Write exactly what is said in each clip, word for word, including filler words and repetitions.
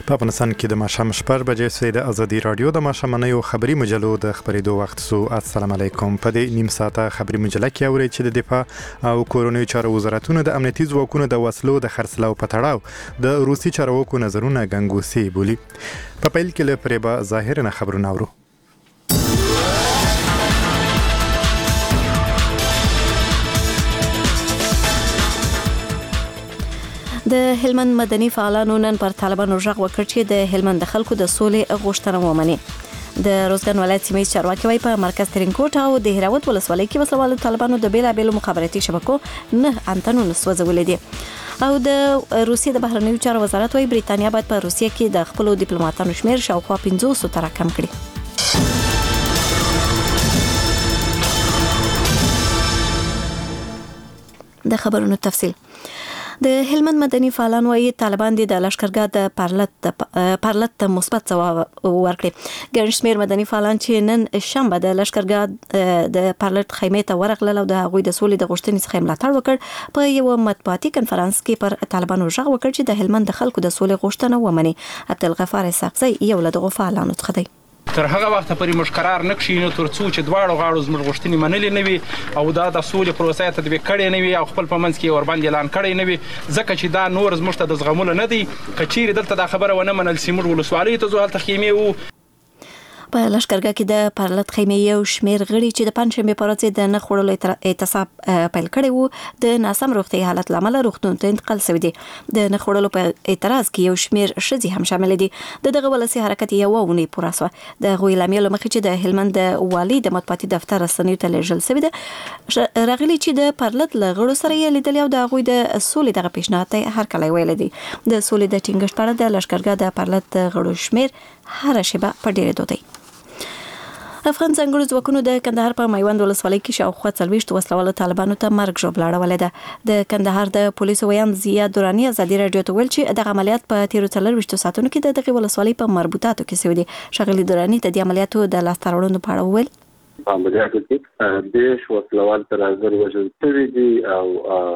په افغانستان کې د ماښام شپږ بجې سوی د ازادي رادیو د ماښامنیو خبري مجلو د خبرېدو وخت سو. السلام علیکم. په دې نیم ساعته خبري مجله کې اورئ چې د دفاع او کورنیو چارو وزارتونو د امنیتي ځواکونو د وسلو د خرڅلاو په تړاو د روسي چارواکو نظرونه ګنګوسې بولي. په پیل کې له فریبا ظاهر نه خبرونه اورو. د هلمند مدني فعالانو نن پر طالبانو ژغ وکړ چې د هلمند د خلکو د سولې غوښتنه ومني. د روزګان ولایت سیمه چارواکي وايي په مرکز ترینکوټ او د هراوت ولسوالۍ کې وسلوالو طالبانو د بیلابېلو مخابراتي شبکو نه انتنونه سوځولې دي. او د روسیې د بهرنیو چارو وزارت وايي بریتانیا باید په روسیه کې د خپلو ډیپلوماټانو شمیر شاوخوا پنځوس ته راکم کړي. د خبرونو تفصیل. د هلمند مدني فعالان وايي طالبان د لشکرګاه د پارلت پارلت مثبت ځواب ورکړي. ګڼ شمېر مدني فعالان چې نن شنبه د لشکرګاه د پارلت خیمې ته ورغلل او د هغوی د سولې د غوښتنې څخه ملاتړ وکړ. په یو مطبوعاتي کنفرانس کې پر طالبانو ژغ وکړ چې د هلمند د خلکو د سولې غوښتنه ومني. عبدالغفار ساقزی یو له دغو فعالانو څخه دی. تر هغه وخت پورې موږ قرار نه کښینو تر څو چې دواړو غاړو زموږ غوښتنې منلې نه وي او دا د سولې پروسه تطبیق کړې نه وي او خپل په منځ کې ورباندې اعلان کړی نه وي، ځکه چې دا نور زموږ ته د زغملو نه دی. که چیرې دلته دا خبره ونه منل سي موږ ولسوالۍ ته ځو، هلته خیمې وو. په لشکرګاه کې د پارلت خیمې یو شمیر غړي چې د پنځشنبې په ورځ د نه خوړلو اعتصاب پیل کړی وو د ناسم روغتي حالت لامل روغتون ته انتقال شوی دی. د نه خوړلو په اعتراض کې یو شمیر ښځې هم شامل دي. د دغه ولسي حرکت یو ونې پوره شوه. د غوی لامل مخې چې د هلمند د والي د مطبوعاتي دفتر رسنیو ته لیږل شوی دی راغلي چې د پارلت له غړو سره یې لیدلي او د هغوی د سولې دغه پیشنهاد ته هرکلی ویلی دی. د سولې د ټینګښت په اړه د لشکرګاه د پارلت د غړو شمیر هره شیبه په ډېرېدو دی. افغان ځانګړو ځواکونو د کندهار په میوند ولسوالۍ کې شاوخوا څلوېښت وسلوالو طالبانو ته مرګ ژوبله اړولې ده. د کندهار د پولیسو ویاند ضیا دراني ازادي راډیو ته ویل چې دغه عملیات په تیرو څلوېښتو ساعتونو کې د دغې ولسوالۍ په مربوطاتو کې شوي دي. ښاغلي دراني د دې عملیاتو د لاسته راوړنو په اړه وویل. په عملیاتو کې دیش وسلوال تر هزار وژل شوي دي او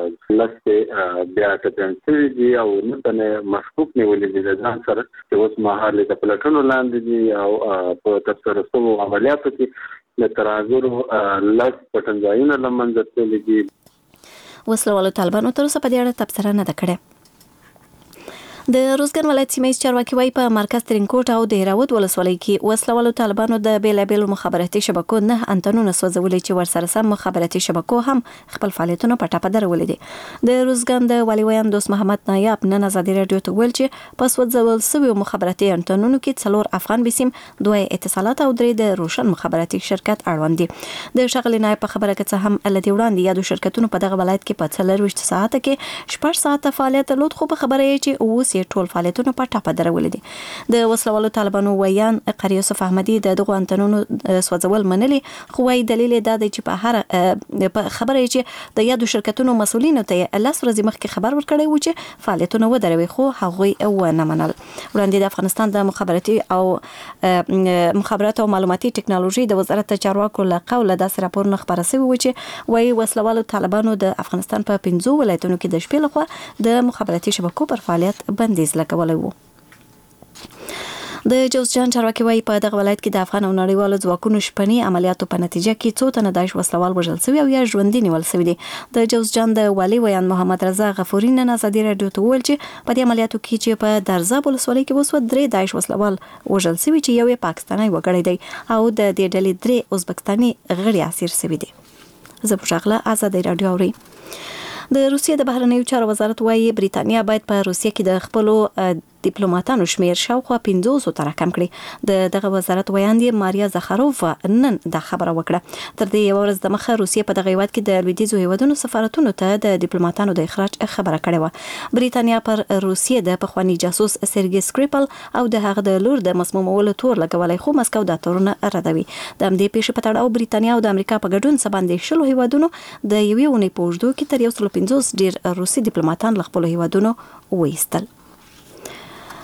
لسې بیا ټپیان شوي دي او نه تنې مشکوک نیولي دي د ځان سره چې اوس مهال د پلټنو لاندې دي او په ترسره شوو عملیاتو کې له تر هزارو لس پټنځایونه له منځه تللي دي. وسلوالو طالبانو تر اوسه په دې اړه تبصره نه ده کړې. د روزګان ولایت سیمه چارواکي وايي په مرکز ترینکوټ او د هراوت ولسوالۍ کې وسلوالو طالبانو د بیلابېلو مخابراتي شبکو نه انتنونه سوځولي چې ورسره سم مخابراتي شبکو هم خپل فعالیتونه په ټاپه درولي دي. د روزګان د والي ویاند دوست محمد نایاب نن ازادي راډیو ته ویل چې په سوځول شویو مخابراتي انتنونو کې څلور افغان بسیم، دوه اتصالات او درې د روشن مخابراتي شرکت اړوند دي. د ښاغلي نایب په خبره کې څه هم لدې وړاندې یادو شرکتونو په دغه ولایت کې په څلوېښت ساعته کې شپږ ساعته فعالیت درلود، خو په خبره یې چې اوس ټول فعالیتونه په ټاپه درولې دي. د وسلوالو طالبانو ویان قاری یوسف احمدي د دغو انتنونو سوځول منلي، خو وايي دلیل یې دا دی چې په هر په خبره یې چې د یادو شرکتونو مسؤلینو ته لس ورځې مخکې خبر ورکړی و چې فعالیتونه ودروي، خو هغوی ونه منل. وړاندې د افغانستان د مخابراتي او مخابرات او معلوماتي ټکنالوژي د وزارت چارواکو له قوله داسې راپورونه خپاره شوي و چې وايي وسلوالو طالبانو د افغانستان په پنځو ولایتونو کې د شپې لخوا د مخابراتي شبکو پر فعالیت بندیز لګولی و. د جوزجان چارواکي وايي په دغه ولایت کې د افغان او نړیوالو ځواکونو شپني عملیاتو په نتیجه کې څو تنه داعش وسلوال وژل شوي او یا ژوندي نیول شوي دي. د جوزجان د والي ویاند محمد رضا غفوري نن ازادي راډیو ته وویل چې په دې عملیاتو کې چې په درزاب ولسوالۍ کې وسوه درې داعش وسلوال وژل شوي چې یو یې پاکستاني وګړی دی او د دې ډلې درې ازبکستاني غړي اسیر شوي دي. زه پوښاغله ازادي راډیو اوري. د روسیې د بهرنیو چارو وزارت وايي بریتانیا باید په روسیه کې د خپلو ډیپلوماټانو شمیر شاوخوا پنځوسو ته راکم کړي. د دغه وزارت ویاندې ماریا زخاروفا نن دا خبره وکړه. تر دې یو ورځ د مخه روسیې په دغه هیواد کې د لویدیځو هیوادونو سفارتونو ته د ډیپلوماټانو د اخراج خبره کړې وه. بریتانیا پر روسیې د پخوانی جاسوس سرګي سکریپل او د هغه د لور د مسمومولو تور لګولای، خو مسکو دا تورونه ردوي. د همدې پیښې په تړاو بریتانیا او د امریکا په ګډون سباندې شلو هیوادونو د یوې اونۍ په اوږدو کې تر یو سل پنځوس ډیر روسي ډیپلوماټان له خپلو هیوادونو وایستل.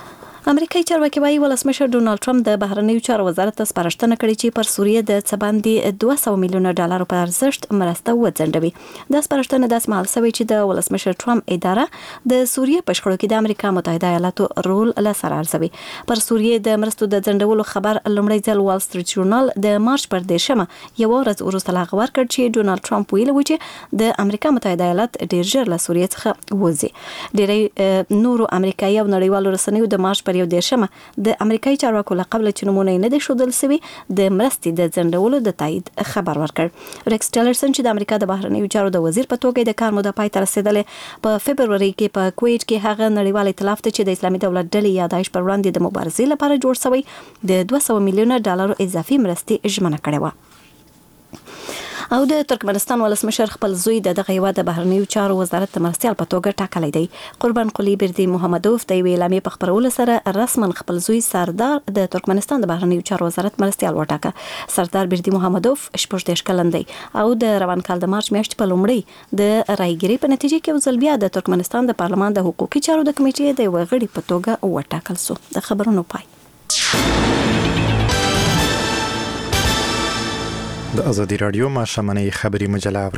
امریکایي چارواکي وايي ولسمشر ډونالد ټرمپ د بهرنیو چارو وزارت ته سپارښتنه کړې چې پر سوریه د څه باندې دوه سوه میلیونه ډالر په ارزښت مرسته وځنډوي. دا سپارښتنه داسې مهال شوې چې د ولسمشر ټرمپ اداره د سوریه په شخړو کې د امریکا متحده ایالاتو رول له سره ارزوي. پر سوریه د مرستو د ځنډولو خبر لومړی ځل وال سټریټ جورنال د مارچ پر دیرشمه یو ورځ وروسته لا خبر کړ چې ډونالد ټرمپ ویلي و چې د امریکا متحده ایالات ډیر ژر له سوریه څخه وځي. ډیری نورو امریکایي او نړیوالو رسنیو د مارچ د دیرشمه د امریکایي چارواکو له قبل چې نمونه نه دي ښودل شوي د مرستې د ځنډولو د تایید خبر ورکړ. ریکس ټیلرسن چې د امریکا د بهرنیو چارو د وزیر په توګه د کار موده پای ته رسیدلې په فبروري کې په کویټ کې هغه نړیوال ائتلاف ته چې د اسلامي دولت ډلې یادایش پر وړاندې د مبارزې لپاره جوړ شوی د دوه سوه میلیونه ډالر اضافي مرستې ژمنه کړې وه. او د ترکمنستان ولسمشر خپل زوی د دغه هیواد د بهرنیو چارو وزارت د مرستیال په توګه ټاکلی دی. قربان قلی بردی محمدوف د یوې اعلامیې په خپرولو سره رسما خپل زوی سردار د ترکمنستان د بهرنیو چارو وزارت مرستیال وټاکه. سردار بردی محمدوف شپږ دېرش کلن دی او د روان کال د مارچ میاشتې په لومړۍ د رایګیرۍ په نتیجه کې یو ځل بیا د ترکمنستان د پارلمان د حقوقي چارو د کمیټې د یوه غړي په توګه وټاکل شو. د خبرونو پای. د ازادي راډیو ماشومانه خبري مجله اوري.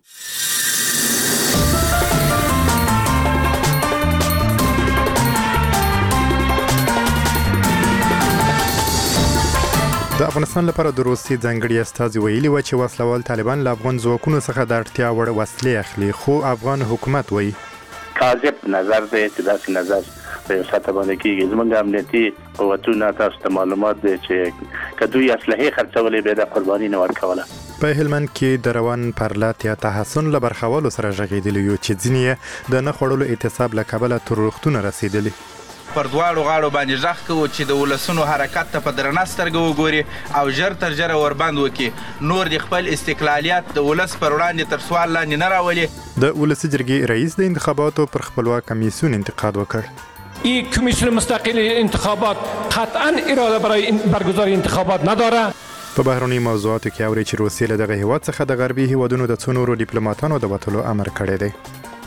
د افغانستان لپاره د روسي ځانګړي استازي ویلي و چې وسلوال طالبان له افغان ځواکونو څخه د اړتیا وړ وسلې اخلي، خو افغان حکومت وایي کاذب نظر دی چې داسې نظر په ساته باندې کېږي. زموږ امنیتي قوتونه تاسو ته معلومات دی چې کدوې اسلحې خرڅولې به د قرباني نه ورکوله. په هلمند کې د روان پرلات یا تحسن له برخولو سره ژغېدلي یو چې ځینې د نه خوړلو اعتصاب له کبله تر روغتونه رسېدلي. پر دواړو غاړو باندې ژغ کوو چې د ولسونو حرکت ته په درنه سترګه وګوري او ژر تر ژره وربند وکړي، نور د خپل استقلالیت د ولس پر وړاندې تر سوال لاندې نه راولي. د ولسي جرګې رئیس د انتخاباتو پر خپلواک کمیسیون انتقاد وکړ. این کمیسیون مستقل انتخابات قطعا اراده برای برگزاری انتخابات نداره. په بهرني موضوعاتو کې اوري چې روسیه له دغه هیواد څخه د غربي هیوادونو د څو نورو ډیپلوماټانو د وتلو امر کړی دی.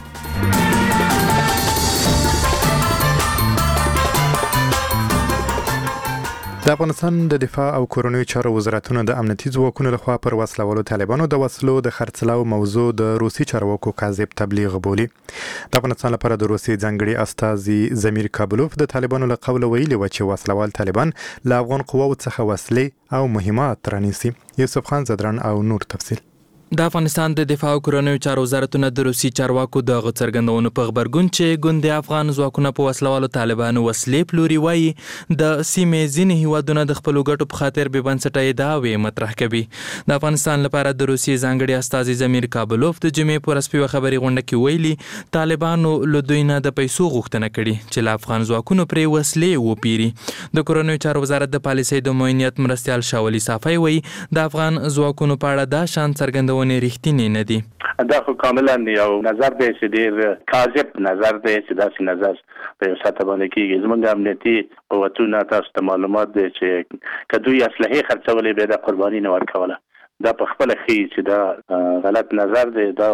د افغانستان د دفاع او کورنیو چارو وزارتونو د امنیتي ځواکونو لخوا پر وسلوالو طالبانو د وسلو د خرڅلاو موضوع د روسي چارواکو کاذب تبلیغ بولي. د افغانستان لپاره د روسي ځانګړي استازي زمیر کابلوف د طالبانو له قوله ویلي و چې وسلوال طالبان له افغان قواو څخه وسلې او مهمات رانیسي. یوسف خان زدران او نور تفصیل. د افغانستان د دفاع او کورنیو چارو وزارتونه د روسي چارواکو د غڅرګندونو په خبرګون چې ګوند افغان ځواکونه په وسلوالو طالبانو وسلې پلوري وایي د سیمې ځینې هیوادونه د خپلو ګټو په خاطر بې بنسټه ادعاوې مطرح کوي. د افغانستان لپاره د روسي ځانګړي استازي زمیر کابلوف د جمعې په ورځ په یوه خبري غونډه کې ویلي طالبانو له دوی نه د پیسو غوښتنه کړې چې له افغان ځواکونو پرې وسلې وپیري. د کورنیو چارو وزارت د پالیسۍ د معاونیت مرستیال شاولي صافی وایي د افغان ځواکونو په اړه دا شان څرګندونه رښتینی نه دي. دا خو کاملا یو نظر دی چې ډېر کاذب نظر دی چې داسې نظر په یو ساته باندې کېږي. زموږ امنیتي قوتونه تاسو ته معلومات دی چې کدوې اسلحې خرڅولې به د قرباني نه ورکوله. دا په خپله ښیي چې دا غلط نظر دی. دا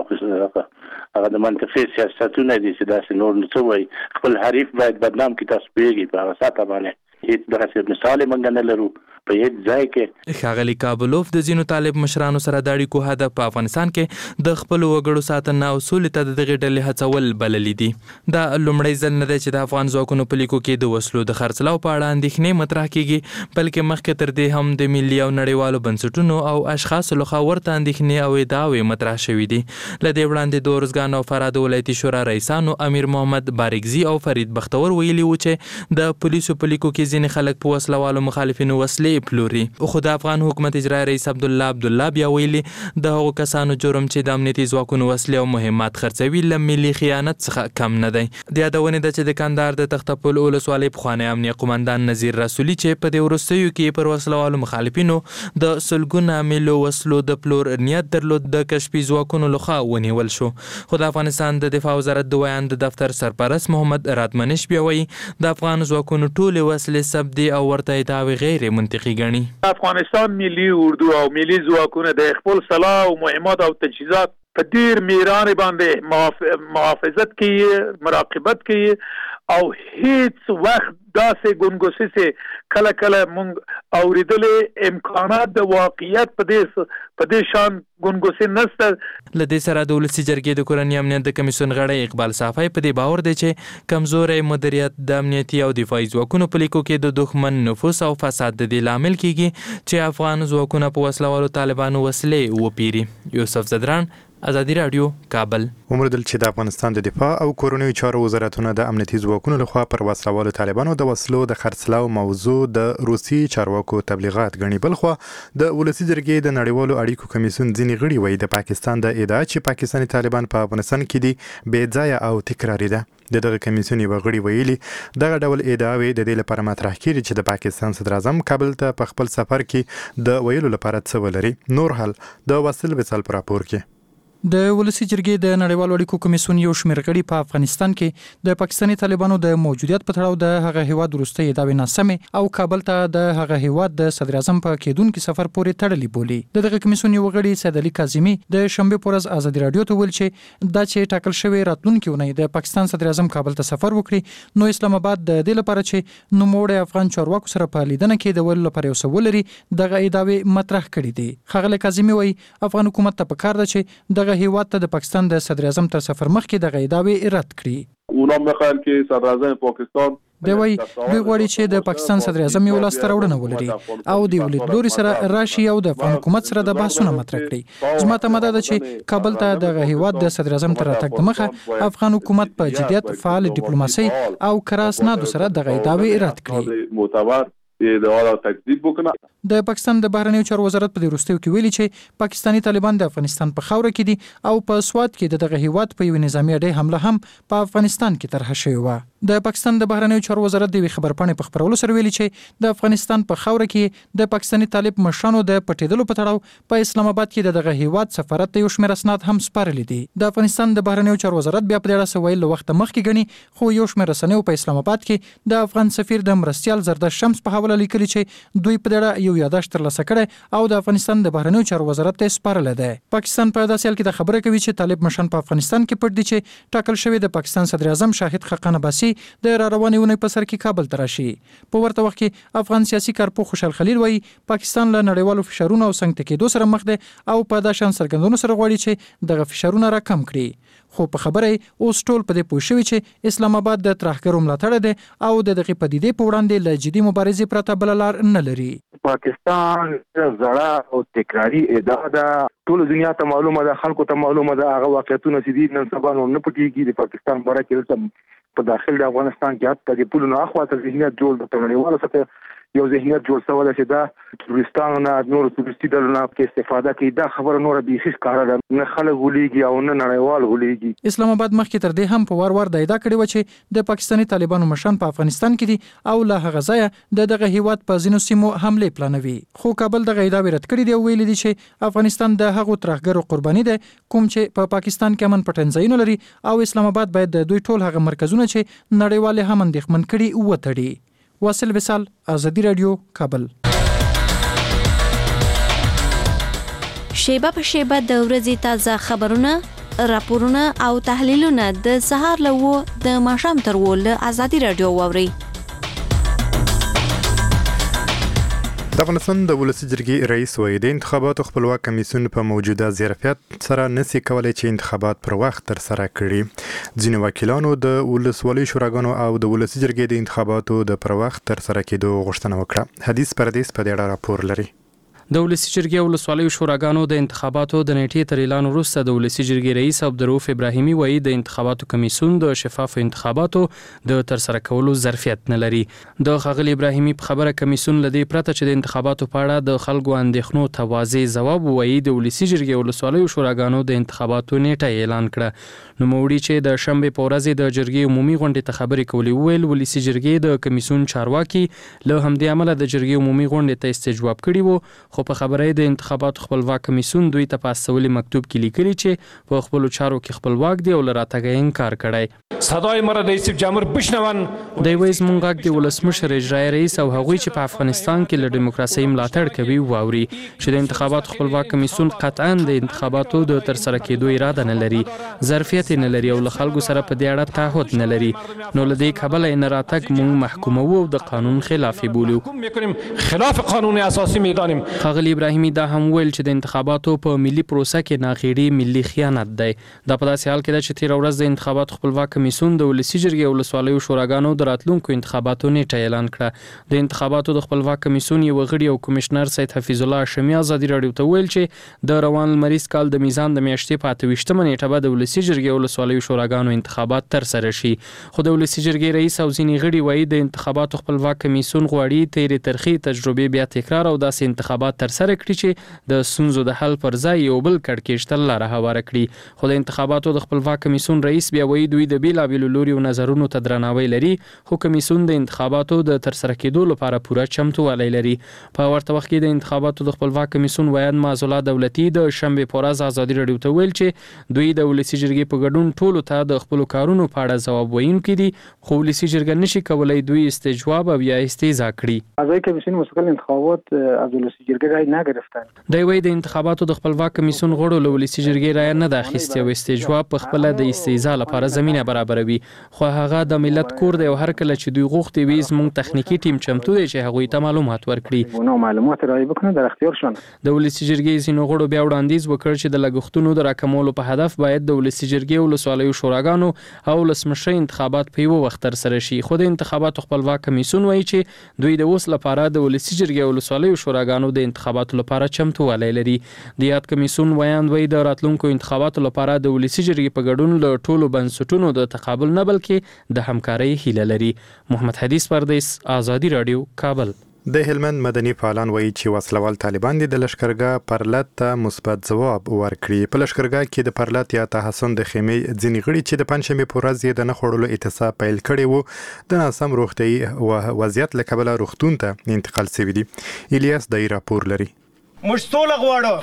هغه د منطقي سیاستونه دي چې داسې نور نه څه وایي. خپل حریف باید بدنام کړي. تاسو پوهېږئ په هغه ساته باندې هیڅ دغسې مثال یې موږ نه لرو په هیڅ ځای کې. ښاغلي کابلوف د ځینو طالب مشرانو سره د اړیکو هدف په افغانستان کې د خپلو وګړو ساتنه او سولې ته د دغې ډلې هڅول بللي دي. دا لومړی ځل نه دی چې د افغان ځواکونو په لیکو کې د وسلو د خرڅلاو په اړه اندېښنې مطرح کېږي، بلکې مخکې تر دې هم د ملي او نړیوالو بنسټونو او اشخاصو لخوا ورته اندېښنې او ادعاوې مطرح شوي دي. له دې وړاندې د ارزګان او فراه د ولایتي شورا رئیسانو امیر محمد بارکزي او فرید بختور ویلي و چې د پولیسو په لیکو کې ځینې خلک په وسلوالو مخالفینو وسلې پلوري. خو د افغان حکومت اجرایي رئیس عبدالله عبدالله بیا ویلي د هغو کسانو جرم چې د امنیتي ځواکونو وسلې او مهمات خرڅوي له ملي خیانت څخه کم نه دی. د یادونې ده چې د کندهار د تخته پل ولسوالۍ پخوانی امنیه قمندان نذیر رسولي چې په دې وروستیو کې پر وسلوالو مخالفینو د سلګونه میلو وسلو د پلور نیت درلود د کشفي ځواکونو لخوا ونیول شو. خو د افغانستان د دفاع وزارت د ویان د دفتر سرپرست محمد راتمنش بیا وایي د افغان ځواکونو ټولې وسلې ثبت او ورته ادعاوې غیر منطقي ګڼي. افغانستان ملی اردو او ملی ځواکونه د خپل سلاح او مهمات او تجهیزات په ډیر میران باندې محافظت کوي، مراقبت کوي او هیڅ وخت داسې ګونګوسې کله کله مونږ اوریدلې امکانات د واقعیت په دې په دې شان ګونګوسې نشته. له دې سره د ولسي جرګې د کورني امنیت د کمیسیون غړی اقبال صافی په دې باور دی چې کمزوري مدیریت د امنیتي او دفاعي ځواکونو په لیکو کې د دښمن نفوذ او فساد د دې لامل کیږي چې افغان ځواکونه په وسلوالو طالبانو وسلې وپیري. یوسف زدران، ازادي رادیو، کابل. ومردل چې د افغانستان د دفاع او کورنیو چارو وزارتونه د امنیتي ځواکونو لخوا پر وسلوالو طالبانو د وسلو د خرڅلاو موضوع د روسي چارواکو تبلیغات غني. بلخوا د ولسي جرګې د نړیوالو اړیکو کمیسیون ځینې غړي وایي د پاکستان د ادعا چې پاکستاني طالبان په افغانستان کې دي بې ځایه او تکراري ده. د دغه کمیسیون یو غړي ویلي دغه ډول ادعاوې د دې لپاره مطرح کیږي چې د پاکستان صدر اعظم کابل ته په خپل سفر کې د ویلو لپاره څه ولري. نور حال د وصل وصال پر راپور کې. د ولسي جرګې د نړیوالو اړیکو کمیسیون یو شمېر غړي په افغانستان کې د پاکستاني طالبانو د موجودیت په تړاو د هغه هیواد وروستۍ ادعاوې ناسمې او کابل ته د هغه هیواد د صدر اعظم په کېدونکي سفر پورې تړلې بولي. د دغه کمیسیون یو غړي سید علي کاظمي د شنبه په ورځ ازادي رادیو ته ویل چې دا چې ټاکل شوی راتلونکي ونې د پاکستان صدر اعظم کابل ته سفر وکړي نو اسلام آباد د دې لپاره چې نوموړی افغان چارواکو سره په لیدنه کې د ولې لپاره یو څه ولري دغه ادعاوې مطرح کړي دي. ښاغلی کاظمي وایي افغان حکومت ته پکار ده چې دغه هیواد ته د پاکستان د صدر اعظم تر سفر مخکې دغه ادعاوې رد کړي. اونا میخوان که صدر اعظم پاکستان دی وایي دوی غواړي چې د پاکستان صدر اعظم یو لاسته راوړنه ولري او د لیدلوري سره راشي او د افغان حکومت سره د بحثونه مطرح کړي. زما ته مده ده چې کابل ته دغه هیواد د صدر اعظم تر راتګ دمخه افغان حکومت په جدیت فعال ډیپلوماسي او کراس نه سره دغه ادعاوې رد کړي. د پاکستان د بهرنیو چارو وزارت په وروستیو کې ویلي چې پاکستانی طالبان د افغانستان په خاوره کې دي او په سواد کې دغه هیواد په یو نظامی اډې حمله هم په افغانستان کې طرح شوې و. د پاکستان د بهرنیو چارو وزارت د خبرپاڼې په خبرولو سره ویلي چې د افغانستان په خاوره کې د پاکستانی طالب مشرانو د پټېدلو په تړاو په اسلام آباد کې دغه هیواد سفارت ته یو شمېر اسناد هم سپارلي دي. د افغانستان د بهرنیو چارو وزارت بیا په دې اړه ویل له وخت مخکې غني خو یو شمېر رسنیو په اسلام آباد کې د افغان سفیر د مرستیال زردشت شمس په حواله لیکلي چې دوی په دې یو یادښت ترلاسه کړی او د افغانستان د بهرنیو چارو وزارت ته سپارل دی. پاکستان په داسې حال کې د خبره کوي چې طالب مشران په افغانستان کې پټ دي چې ټاکل شوی د پاکستان صدر اعظم شاهد خاقان عباسي د را روانې ونې په سر کې کابل ته راشي. په ورته وخت کې افغان سیاسي کارپوه خوشحال خلیل وایي پاکستان له نړیوالو فشارونو او څنګ کېدو سره مخ دی او په دا شان څرګندونو سره غواړي چې دغه فشارونه راکم کړي. خو په خبره اوس ټول په دې پوه شوي چې اسلام آباد د ترهګرو ملاتړ دی او د دغې پدیدې په وړاندې له جدي مبارزې پرته بله لار نه لري. پاکستان زړه او تکراری ادعا ده، ټول دنیا ته معلومه ده، خلکو ته معلومه ده هغه واقعیتونه چې دي نن سبا نو نه پټېږي. د پاکستان باره کې په داخل د افغانستان کې حتی د پولو نه اخوا ته ذهنیت جوړ د نړیوالو څخه یو ذهنیت جوړ شوی چې دا ټوریستانو نه نور ټوریستي ډلو نه کې استفاده کوي. دا خبره نور بیخي ښکاره ده، نه خلک غولېږي او نه نړیوال غولېږي. اسلام آباد مخکې تر دې هم په وار وار د ادعا کړې و چې د پاکستاني طالبانو مشران په افغانستان کې دي او له هغه ځایه د دغه هیواد په ځینو سیمو حملې پلانوي. خو کابل دغه ادعاوې رد کړې دي او ویلي دي چې افغانستان د هغو ترهګرو قرباني دی کوم چې په پاکستان کې امن پټنځایونه لري او اسلام آباد باید د دوی ټول هغه مرکزونه چې نړیوال هم اندېښمن کړي وتړي. واصل وصال، ازادي رادیو، کابل. شیبه په شیبه د ورځې تازه خبرونه، راپورونه او تحلیلونه د سهار له و د ماښام تر و له ازادي رادیو واورئ. د افغانستان د ولسي جرګې رئیس وایي د انتخاباتو خپلواک کمیسیون په موجوده ظرفیت سره نسي کولای چې انتخابات پر وخت تر سره کړي. ځینې وکیلانو د ولسوالۍ شوراګانو او د ولسي جرګې د انتخاباتو د پر وخت تر سره کېدو غوښتنه وکړه. حدیث پردیس په دې اړه راپور لري. د ولسي جرګې او ولسوالیو شوراګانو د انتخاباتو د نیټې تر اعلان وروسته د ولسي جرګې رئیس عبدالرؤف ابراهیمي وایي د انتخاباتو کمیسیون د شفافو انتخاباتو د ترسره کولو ظرفیت نه لري. د ښاغلي ابراهیمي په خبره کمیسیون له دې پرته چې د انتخاباتو په اړه د خلکو اندېښنو ته واضح ځواب ووایي د ولسي جرګې او ولسوالیو شوراګانو د انتخاباتو نیټه اعلان کړه. نوموړي چې د شنبې په ورځ د جرګې عمومي غونډې ته خبرې کولې وویل ولسي جرګې د کمیسیون چارواکي له همدې امله د جرګې عمومي غونډې ته استجواب کړی وو خو په خبري د انتخاباتو خپلواک کمیسیون دوی ته په استولي مکتوب کې لیکلي چې په خپل چارو کې خپلواک دی او لراتګ انکار کړی. صدای ما را رئیس جمهور بشنون. د ویز مونږ د ولسمشر اجرایی رئیس او هغوی چې په افغانستان کې له دیموکراسي ملاتړ کوي واوري چې د انتخاباتو خپلواک کمیسیون قطعا د انتخاباتو د ترسره کېدو اراده نه لري، ظرفیت نه لري او له خلکو سره په دې اړه تعهد نه لري، نو له دې کبله نه راتګ مونږ محکومو او د قانون خلاف بولو. خلاف قانون اساسي میدانیم. ښاغلي ابراهیمي دا هم ویل چې د انتخاباتو په ملي پروسه کې ناغېړي ملي خیانت دی. دا په داسې حال کې ده چې تېره ورځ د انتخاباتو خپلواک کمیسیون د ولسي جرګې او ولسوالیو شوراګانو د راتلونکو انتخاباتو نیټه اعلان کړه. د انتخاباتو د خپلواک کمیسیون یو غړي او کمشنر سید حفیظ الله هاشمي ازادي راډیو ته ویل چې د روان لمریز کال د میزان د میاشتې په اته ویشتمه نیټه به د ولسي جرګې او ولسوالیو شوراګانو انتخابات ترسره شي. خو د ولسي جرګې رئیس او ځینې غړي وایي د انتخاباتو خپلواک کمیسیون غواړي تېرې ترخې تجربې بیا تکرار او داسې انتخابات ترسره کړي چې د ستونزو د حل پر ځای یو بل کړکېچ ته لاره هواره کړي. خو د انتخاباتو د خپلواک کمیسیون رئیس بیا وایي دوی د بېلابېلو لوریو نظرونو ته درناوی لري، خو کمیسیون د انتخاباتو د ترسره کېدو لپاره پوره چمتووالی لري. په ورته وخت کې د انتخاباتو د خپلواک کمیسیون ویان معزالله دولتي د شنبې په ورځ ازادي راډیو ته ویل چې دوی د ولسي جرګې په ګډون ټولو ته د خپلو کارونو په اړه ځواب ویونکي دي، خو ولسي جرګه نشي کولی دوی استجواب او یا استهزا کړي. اعضای کمیسیون مستقل انتخابات از ولسي جرګه رای نگرفتن. دی وایي د انتخاباتو د خپلواک کمیسیون غړو له ولسي جرګې رای نه ده اخیستې او استجواب په خپله د استهزا لپاره زمینه برابروي. خو هغه د ملت کور دی او هر کله چې دوی غوښتي وي زموږ تخنیکي ټیم چمتو دی چې هغوی ته معلومات ورکړي. نو معلومات راي بکنه در اختیارشون. د ولسي جرګې ځینو غړو بیا وړاندیز وکړ چې د لګښتونو د راکمولو په هدف باید د ولسي جرګې او ولسوالیو شوراګانو او ولسمشر انتخابات په یو وخت ترسره شي. خو د انتخاباتو خپلواک کمیسیون وایي چې دوی د اوس لپاره د ولسي جرګې او ولسوالیو شوراګانو د انتخاباتو لپاره چمتووالی لري. د یاد کمیسیون ویاند وایي د راتلونکو انتخاباتو لپاره د ولسي جرګې په ګډون له ټولو بنسټونو د تقابل نه بلکې د همکارۍ هیله لري. محمد حدیث پردیس، آزادي راډیو، کابل. د هلمند مدني فعالان وایي چې وسلوال طالبان د لشکرګاه پرلط ته مثبت ځواب ورکړي. په لشکرګاه کې د پرلط یا تحسن د خیمې ځینې غړي چې د پنځشنبې په ورځ یې د نه خوړلو اعتصاب پیل کړی وو د ناسم روغتیايي وضعیت له کبله روغتون ته انتقال شوي دي. الیاس دای راپور لري. موږ سوله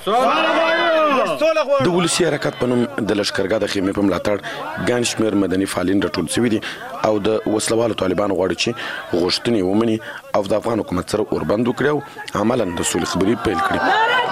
غواړو. د ولسي حرکت په نوم د لشکرګاه د خیمې په ملاتړ ګڼ شمېر مدني فعالین راټول شوي دي او د وسلوالو طالبانو غواړي چې غوښتنې ومني او د افغان حکومت سره اوربند وکړي او عملاً د سولې خبرې پیل کړي.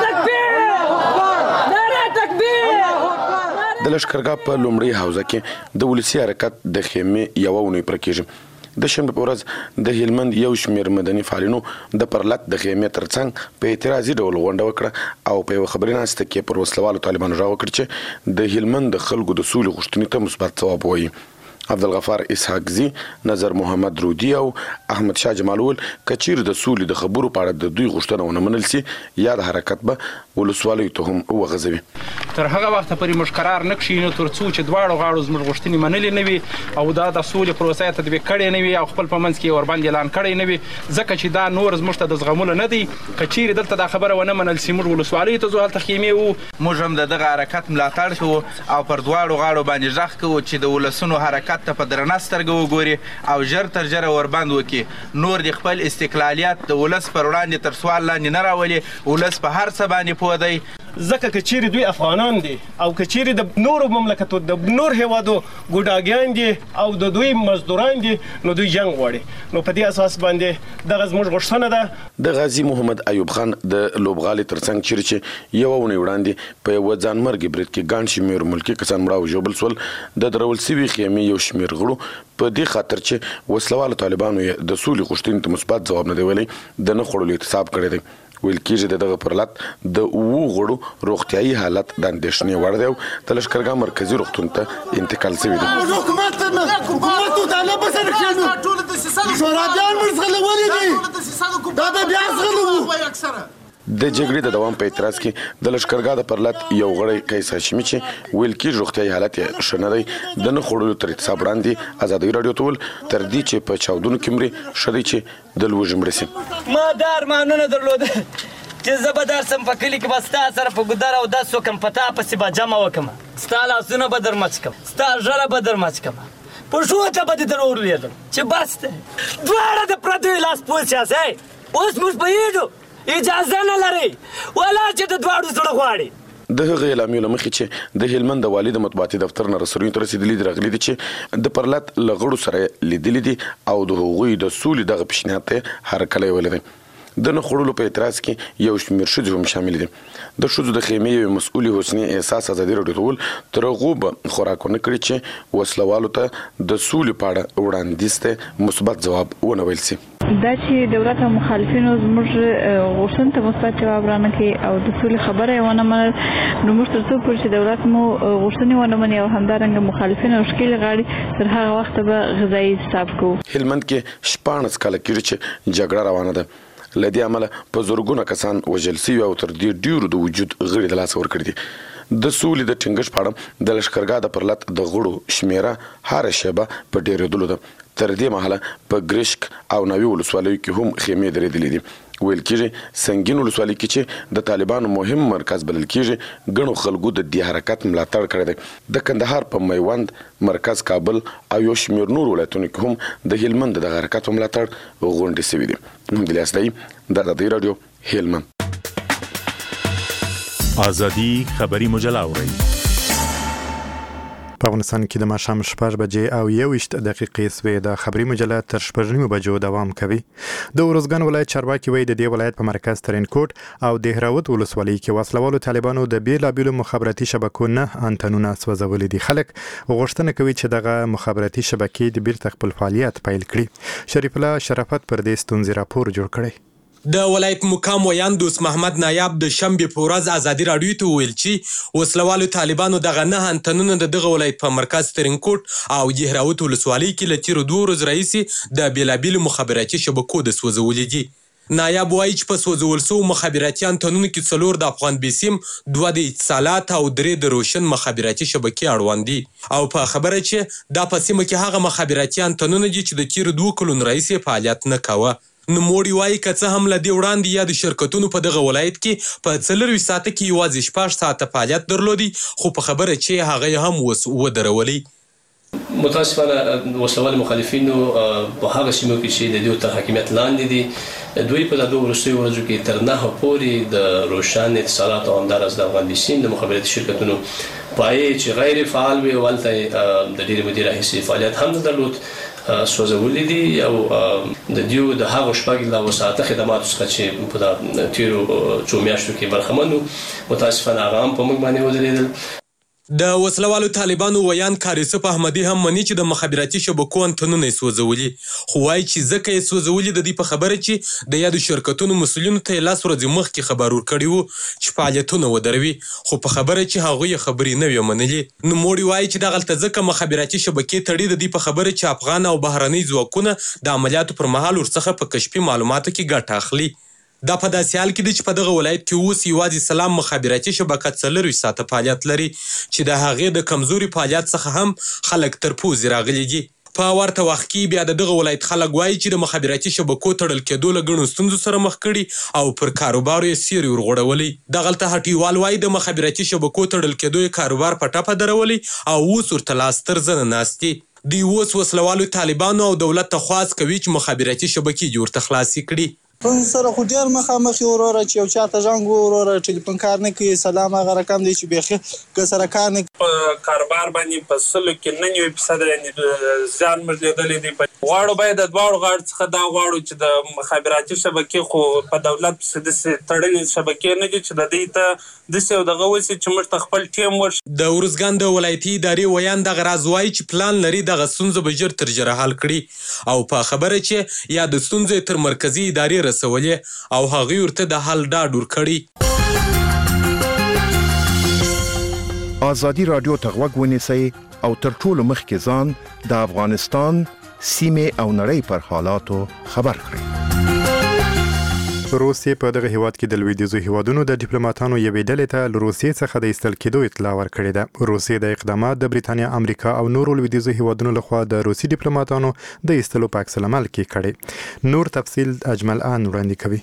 د لشکرګاه په لومړۍ حوزه کې د ولسي حرکت د خیمې یوه اونۍ پوره کېږي. د شنبې په ورځ د هلمند یو شمېر مدني فعالینو د پرلط د خیمې ترڅنګ په اعتراضي ډول غونډه وکړه او په یوه خبري ناسته کې پر وسلوالو طالبانو غږ وکړ چې د هلمند د خلکو د سولې غوښتنې ته مثبت ځواب ووایي. عبدالغفار اسحاق زی، نظر محمد رودی او احمد شاه جمال ول کچیر د سولې د خبرو په اړه د دوی غوښتنه ونه منل سي یا د حرکت به ولسوالیو ته هم وغځوي. تر هغه وخته پورې موږ قرار نه کښینو تر څو چې دواړو غاړو زموږ غوښتنې منلې نه وي او دا د سولې پروسه یې تطبیق کړې نه وي او خپل په منځ کې یې ورباندې اعلان کړی نه وي، ځکه چې دا نور زموږ ته د زغملو نه دی. که چیرې دلته دا خبره ونه منل سي موږ ولسوالیو ته ځو، هلته خیمې وو. موږ هم د دغه حرکت ملاتړ کوو او پر دواړو غاړو باندې غږ کوو چې د ولسونو حرکت ته په درنه سترګه وګوري او ژر تر ژره وربند وکړي. نور د خپل استقلالیت د ولس پر وړاندې تر سوال لاندې نه راولي. ولس په هر څه باندې پوه دی. ځکه که چیرې دوی افغانان دي او که چیرې د نورو مملکتو د نور هیوادو ګوډاګیان دي او د دوی مزدوران دي نو دوی جنګ غواړي. نو په دې اساس باندې دغه زموږ غوښتنه ده. د غازي محمد ایوب خان د لوبغالي ترڅنګ چیرې چې یوه اونۍ وړاندې په یوه ځانمرګي برید کې ګڼ شمېر ملکي کسان مړه او ژوبل شول. د درول سوي خیمې یو شمېر غړو په دې خاطر چې وسلوالو طالبانو د سولې غوښتنې ته مثبت ځواب نه دی ویلی د نه خوړلو اعتصاب کړی دی. ویل کېږي د دغه پرلط د اوو غړو روغتیايي حالت د اندېښنې وړ دی او د لشکرګاه مرکزي روغتون ته انتقال شوي دي. حکومت حکومت د الله په سر کښېنو شوراګان موږ ځغلولي دي، دا به بیا ځغلو. د جګړې د دوام په اعتراض کې د لشکرګاه د پرلط یو غړی قیس هاشمي چې ویل کېږي روغتیايي حالت یې ښه نه دی د نه خوړلو تر اعتصاب وړاندې ازادي راډیو ته وویل تر دې چې په چاودنو کې مري ښه دی چې د لوږې مړه سي. ما دا ارمانونه درلوده چې زه به درسم په کلي کې به ستا سره په ګودر او داس وکړم، په تا پسې به جمع وکړم، ستا لاسونه به در مچ کړم، ستا ژړه به در مچ کړم، پښو ته به دې در ورلېږم چې بس دی. دواړه د پردیو لاس پوڅ یاست. اوس موږ پوهېږو اجازه نه لري ولا چې د دواړو زړه غواړي. د هغه اعلامیو لمخې چې د هلمند د والي د مطبوعاتي دفتر نه رسنیو ته رسیدلي دي راغلي دي چې د پرلط له غړو سره لیدلي دي او د هغوی د سولې دغه پیشنهاد ته هرکلی ویلی دی. د نه خوړلو په اعتراض کې یو شمېر ښځې هم شامل دي. د ښځو د خیمې یوې مسؤلې حسنې احساس ازادي راډیو ته وویل تر هغو به خوراک ونه کړي چې وسلوالو ته د سولې په اړه وړاندیز ته مثبت ځواب ونه ویل سي. دا چې دولت او مخالفینو زموږ غوښتنو ته مثبت جواب رانه کوي او د سولې خبره یې ونه منل، نو موږ تر څو پورې چې دولت مو غوښتنې ونه مني او همدارنګه مخالفین او ښکېلې غاړي تر هغه وخته به غذایي حساب کوو. هلمند کې شپاړس کاله کېږي چې جګړه روانه ده. له دې امله په زرګونه کسان وژل سوي او تر دې ډېرو د وجود غړي د لاسه ورکړي دي. د سولې د ټینګښت په اړه د لښکرګاه د پرلط د غړو شمېره هره شیبه په ډېرېدلو ده. تر دې مهاله په ګرشک او ناوې ولسوالیو کې هم خیمې درېدلې دي. ویل کېږي سنګین ولسوالۍ کې چې د طالبانو مهم مرکز بلل کېږي ګڼو خلکو د دې حرکت ملاتړ کړی دی. د کندهار په میوند مرکز کابل او یو شمېر نور ولایتونو کې هم د هلمند د حرکت په ملاتړ غونډې سوي دي. محمد الیاس دی د ازادي راډیو هلمند. ازادي خبري مجله اورئ. په افغانستان کې د ماښام شپږ بجې او یوویشت دقیقې سوې. د خبري مجله تر شپږ نیمو بجو دوام کوي. د ارزګان ولایت چارواکي وایي د دې ولایت په مرکز ترینکوټ او دهراوت ولسوالۍ کې وسلوالو طالبانو د بیلابیلو مخابراتي شبکو نه انتنونه سوځولي دي. خلک غوښتنه کوي چې دغه مخابراتي شبکې د بیرته خپل فعالیت پیل کړي. شریف الله شرافت پر دې ستونزې راپور جوړ کړی. د ولایت مقام ویان دوست محمد نایاب د شنبې په ورځ ازادي راډیو ته وویل چې وسلوالو طالبانو دغه نه انتنونه د دغه ولایت په مرکز ترینکوټ او دهراوت ولسوالۍ کې له تیرو دوه ورځو راهیسې د بیلابیلو مخابراتي شبکو د سوځولي دي. نایاب وایي چې په سوځول سوو مخابراتي انتنونو کې څلور د افغان بیسیم، دوه د اتصالات او درې د روشن مخابراتي شبکې اړوند دي. او په خبره چې دا په سیمه کې هغه مخابراتي انتنونه دي چې د تیرو دوه کلونو راهیسې فعالیت نه کوه. نوموړي وایي که څه هم له دې وړاندې یا د شرکتونو په دغه ولایت کې په څلرویشت ساعته کې یوازې شپږ ساعته فعالیت درلودي، خو په خبره چې هغه یې هم اوس ودرولي. متاسفانه وسلوال مخالفینو په هغه سیمو کې چې د دوی تر حاکمیت لاندې دي، دوی په دغه وروستیو ورځو کې تر نهه پورې د روشن اتصالات او همداراز د افغان بیسیم د مخابراتي شرکتونو پای چې غیر فعال وي، ولته د ډېرې مودې راهیسې فعالیت هم نه درلود، سوځولي دي او د دیو د هغو شپږ له وساته خدماتو څخه چې په تیرو څو میاشتو کې برخمن وو، متاسفانه هغه هم په موږ باندې ودرېدل. د وسلوالو طالبانو ویان کاریسف احمدي هم مني چې د مخابراتي شبکو انتنونه یې سوځولي، خو وایي چې ځکه یې سوځولي د دې په خبره چې د یادو شرکتونو مسؤلینو ته یې لس ورځې مخکې خبر ورکړی وو چې فعالیتونه ودروي، خو په خبره چې هغوی یې خبرې نه وې منلي. نوموړي وایي چې دغلته ځکه مخابراتي شبکې تړي د دې په خبره چې افغان او بهرنۍ ځواکونه د عملیاتو پر مهال ورڅخه په کشفي معلوماتو کې ګټه اخلي. دا په داسې حال کې دی چې په دغه ولایت کې اوس یوازې سلام مخابراتي شبکه څلرویشت ساعته فعالیت لري چې د هغې د کمزوري فعالیت څخه هم خلک تر پوزې راغلي دي. په ورته وخت کې بیا د دغه ولایت خلک وایي چې د مخابراتي شبکو تړل کېدو له ګڼو ستونزو سره مخ کړي او پر کاروبارو یې سیوري ورغوړولی. دغلته هټیوال وایي د مخابراتي شبکو تړل کېدو یې کاروبار په ټپه درولی او اوس ورته لاس تر زنه ناست دي. دوی اوس وسلوالو طالبانو او دولت ته خواست کوي چې مخابراتي شبکې جوړ ته خلاصې کړي. پن سره خو ډېر مخامخ یو وروره چې یو چاته زنګ وروره ټلیفون کار نه کوي، سلام هغه رقم دی چې بیخي که سره کار نه کوي. په کاروبار باندې په سلو کې نهه نوي فیصده یعنې زیان موږ لیدلی دی. غواړو باید د دواړو غاړو څخه دا غواړو چې د مخابراتي شبکې خو په دولت پسې داسې تړلې شبکې نه دي چې د دې ته داسې یو دغه وسي چې موږ ته خپل ټیم ورشي. د ارزګان د ولایتي ادارې ویان دغه راز وایي چې پلان لري دغه ستونزه به ژر تر ژره حل کړي او په خبره چې یا د ستونزې تر مرکزي ادارې رسولې او هغوی ورته د حل ډاډ ورکړي. ازادي راډیو ته غوږ ونیسئ او تر ټولو مخکې ځان د افغانستان سیمې او نړۍ پر حالاتو خبر کړئ. روسیې په دغه هیواد کې د لویدیځو هیوادونو د ډیپلوماټانو یوې ډلې ته له روسیې څخه د ایستل کېدو اطلاع ورکړې ده. روسیې د اقدامات د بریتانیا، امریکا او نورو لویدیځو هیوادونو لخوا د روسي ډیپلوماټانو د ایستلو په عکس العمل کې کړي. نور تفصیل اجمل آن وړاندې کوي.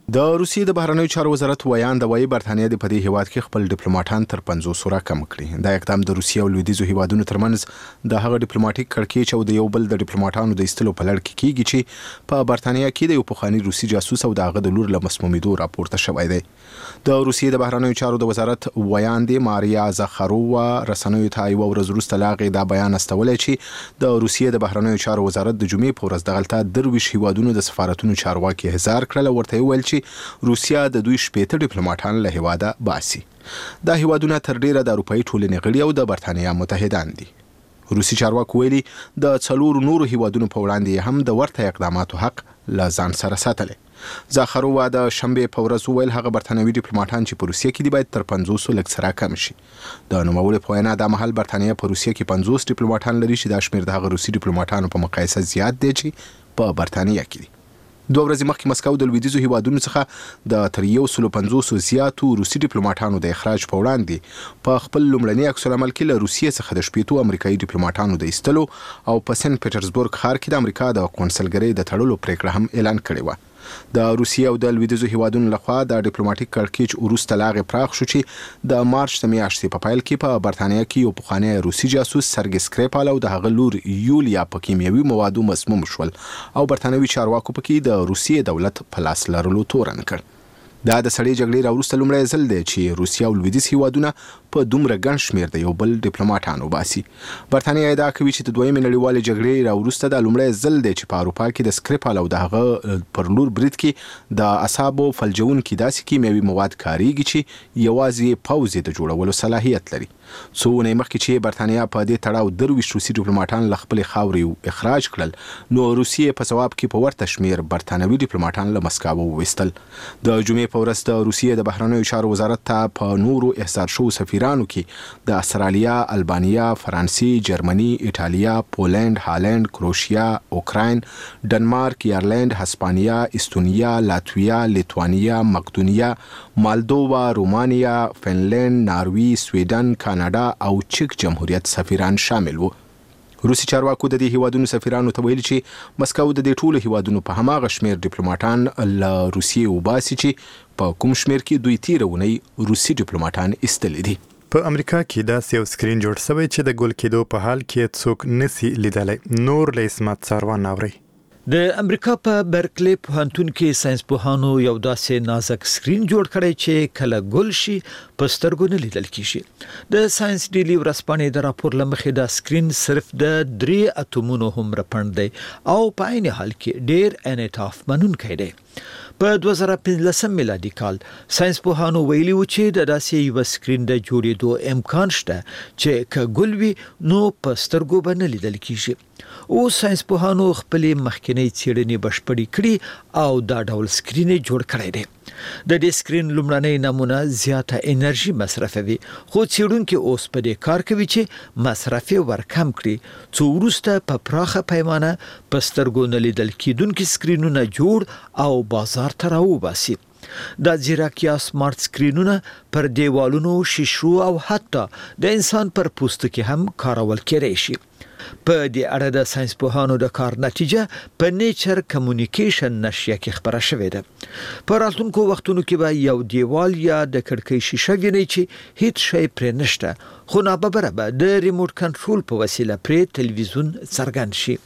د روسیې د بهرنیو چارو وزارت ویان د وایي برتانیا د پدې هیواد کې خپل ډیپلوماټان تر پنځوس را کم کړي. دا اقدام د روسیې او لویدیځو هیوادونو ترمنځ د هغه ډیپلوماټیک کړکېچ او د یو بل د ډیپلوماټانو د ایستلو په لړ کې کیږي چې په برتانیا کې د یو پخواني روسي جاسوس او د هغه د لور له مسمومیدو راپورته شوی دی. د روسیې د بهرنیو چارو د وزارت ویان دی ماریا زاخارووا رسنیو ته یو ورځ وروسته لاغې دا بیان استولی چې د روسیې د بهرنیو چارو وزارت د جمعې په ورځ دغلته درویش هیوادونو د سفارتونو چارواکي هزار کړل او ورته ویل چې روسیا د دوی شپېته ډیپلوماټان له هیواده باسي. دا هیوادونه تر ډیره د اروپایي ټولنې غړي او د برتانیا متحدان دي. روسي چارواکو ویلي د څلورو نورو هیوادونو په وړاندې هم د ورته اقداماتو حق له ځان سره ساتلی. زاخارووا د شنبې په ورځ وویل هغه برتانوي ډیپلوماټان چې په روسیه کې دي باید تر پنځوسو لږ څه راکم شي. د نوموړي په وینا دا مهال برتانیا په روسیه کې پنځوس ډیپلوماټان لري چې دا شمېر د هغه روسي ډیپلوماټانو په مقایسه زیات دی چې په برتانیا کې دي. دوه ورځې مخکې مسکو د لویدیځو هیوادونو څخه د تر یو سلو پنځوسو زیاتو روسي ډیپلوماټانو د اخراج په وړاندې په خپل لومړني عکس العمل کې له روسیې څخه د شپېتو امریکایي ډیپلوماټانو د ایستلو او په سنت پیټرزبورګ ښار کې د امریکا د قونسلګرۍ د تړلو پریکړه هم اعلان کړې وه. د روسیې او د لویدیځو هیوادونو لخوا د ډیپلوماټیک کړکېچ وروسته لاغې پراخ شو چې د مارچ د میاشتې په پیل کې په برتانیا کې یو پخوانی روسي جاسوس سرګی سکریپال او د هغه لور یولیا په کیمیاوي موادو مسموم شول او برتانوي چارواکو پکې د روسیې دولت په لاس لرلو تورن کړ. دا د سړې جګړې راوروسته لومړی ځل دی چې روسیه او لویدیځ هیوادونه په دومره ګڼ شمېر د یو بل ډیپلوماټان وباسي. برتانیا ادعا کوي چې د دویمې نړیوالې جګړې راوروسته دا لومړی ځل دی چې په اروپا کې د سکریپال او د هغه پر لور برید کې د اعصابو فلجونکي داسې کیمیاوي مواد کاریږي چې یوازې پوځ د جوړولو صلاحیت لري. څو اونۍ مخکې چې برتانیا په دې تړاو درویشت روسي ډیپلوماټان له خپلې خاورې اخراج کړل نو روسیې په ځواب کې په ورته شمېر برتانوي ډیپلوماټان له مسکو وویستل. د جمعې په ورځ د روسیې د بهرنیو چارو وزارت ته په نورو احضار شوو سفیرانو کې د استرالیا، البانیا، فرانسې، جرمني، ایټالیا، پولند، هالند، کروشیا، اوکراین، ډنمارک، ایرلند، هسپانیا، استونیا، لاتویا، لیتوانیا، مقدونیا، مالدووا، رومانیا، فنلند، ناروی، سویډن، کاناډا او چک جمهوریت سفیران شامل وو. روسي چارواکو د دې هیوادونو سفیرانو ته ویلي چې مسکو د دې ټولو هیوادونو په هماغه شمېر ډیپلوماټان له روسیې وباسي چې په کوم شمېر کې دوی تیره اونۍ روسي ډیپلوماټان ایستلي دي. په امریکا کې داسې یو سکرین جوړ شوی چې د ګل کېدو په حال کې څوک نسی لیدلی. نور له اسمت څاروان اوري. د امریکا په برکلی پوهنتون کې ساينس پوهانو یو داسې نازک سکرین جوړ کړی چې کله ګل شي په سترګو نه لیدل کیږي. د ساينس ډیلی ورځپاڼې د راپور لمخې دا سکرین صرف د درې اتومونو هم رپند دی او په عین حال کې ډیر انعطاف منونکی دی. په دوه زره پنځلسم میلادي کال ساينس پوهانو ویلي و چې د داسې یو سکرین د جوړېدو امکان شته چې که ګل وي نو په سترګو به نه لیدل کیږي. او ساينس پوهانو خپل مخکنی څېړنې بشپړې کړي او دا ډول سکرین جوړ کړی دی. د دې سکرین لومړنۍ نمونه زیاته انرژي مصرفوي خو څېړونکي اوس په دې کار کوي چې مصرف یې ورکم کړي څو وروسته په پراخه پیمانه په سترګو نه لیدل کیدونکي سکرینونه جوړ او بازار ته راوباسي. دا ځیرک یا سمارټ سکرینونه پر دیوالونو، شیشو او حتی د انسان پر پوستکي هم کارول کېدای شي. په دې اړه د ساينس پوهانو د کار نتیجه په نیچر کمیونیکیشن نشریه کې خبره شوې ده. په راتلونکو وختونو کې به یو دیوال یا د کړکۍ شیشه ویني چې هیڅ شی پرې نشته خو ناببره به د ریموټ کنټرول په وسیله پرې تلویزیون څرګند شي.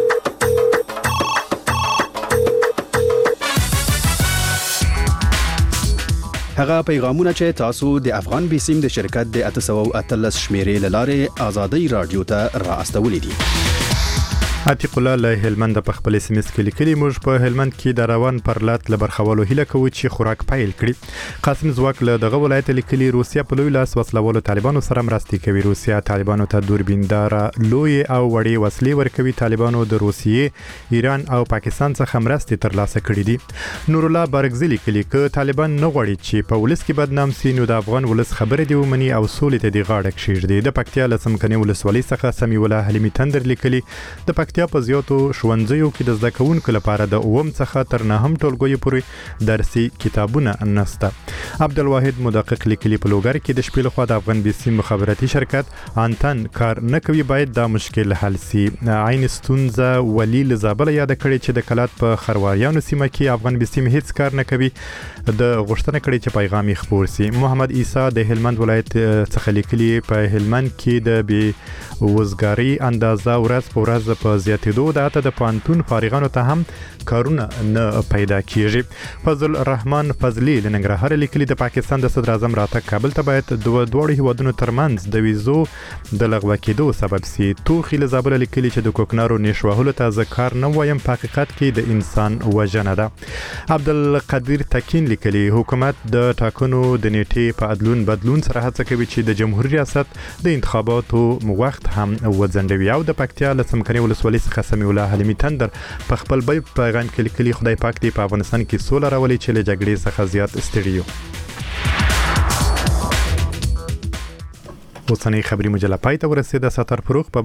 هغه پیغامونه چې تاسو د افغان بیسیم د شرکت د اته سوه اتلس شمیرې لاره آزادۍ رادیو ته را استولې دي. عتیق الله له هلمند په خپل اس ام اس کې لیکلي موږ په هلمند کې د روان پرلات له برخولو هیله کوو چې خوراک پیل کړي. قاسم زواک له دغه ولایت لیکلي روسیا په لوی لاس وسلوالو طالبانو سره مرستې کوي. روسیا طالبانو ته دوربیندار لوی او وړې وسلې ورکوي. طالبانو د روسیې، ایران او پاکستان څخه مرستې ترلاسه کړي دي. نور الله بارګزی لیکلي ک طالبان نه غواړي چې په ولس کې بدنام سي نو د افغان ولس خبره دی ومني او سولې ته دی غاړه کښیږدي. د پکتیا له څمکني ولسوالۍ څخه سمیع الله حلیمي تندر لیکلي د پکتیا پکتیا په زیاتو ښوونځیو کې د زده کوونکو لپاره د اووم څخه تر نهم ټولګیو پورې درسي کتابونه نشته. عبدالواحد مدقق لیکلي په لوګر کې د شپې لخوا د افغان بي سي مخابراتي شرکت انتن کار نه کوي، باید دا مشکل حل سي. عین ستونزه ولی لزابل یاد کړي چې د کلات په خرواریانو سیمه کې افغان بي سي هیڅ کار نه کوي، د غوښتنه کړي چې پیغام یې خپور سي. محمد عیسی د هلمند ولایت څخه لیکلي په هلمند کې د بي وزګاری اندازه ورځ په ورځ په زیاتېدو ده، ته د پانتون فارغانو ته هم کارونه نه پیدا کیږي. فضل الرحمن فضلی له ننګرهار لیکلي د پاکستان د صدر اعظم راتګ کابل ته باید دوه دواړو هیوادونو ترمنځ د ویزو د لغوه کېدو سبب سي. توخي له زابل لیکلي چې د کوکنارو نېش وهلو ته زه کار نه وایم، په حقیقت کې د انسان وژنه ده. عبدالقدیر تکین لیکلي حکومت د ټاکنو د نیټې په عدلون بدلون سره هڅه کوي چې د جمهوریت ریاست د انتخاباتو وخت هم وځنډوي. او د پکتیا له څمکني ولسوالۍ څخه سمیع الله حلیمي تندر په خپل بل پیغام کې لیکلي خدای پاک دې په افغانستان کې سوله راولي چې له جګړې څخه زیات ستړي یو. اوسنۍ خبري مجله پای ته ورسېده. ستر فروغ په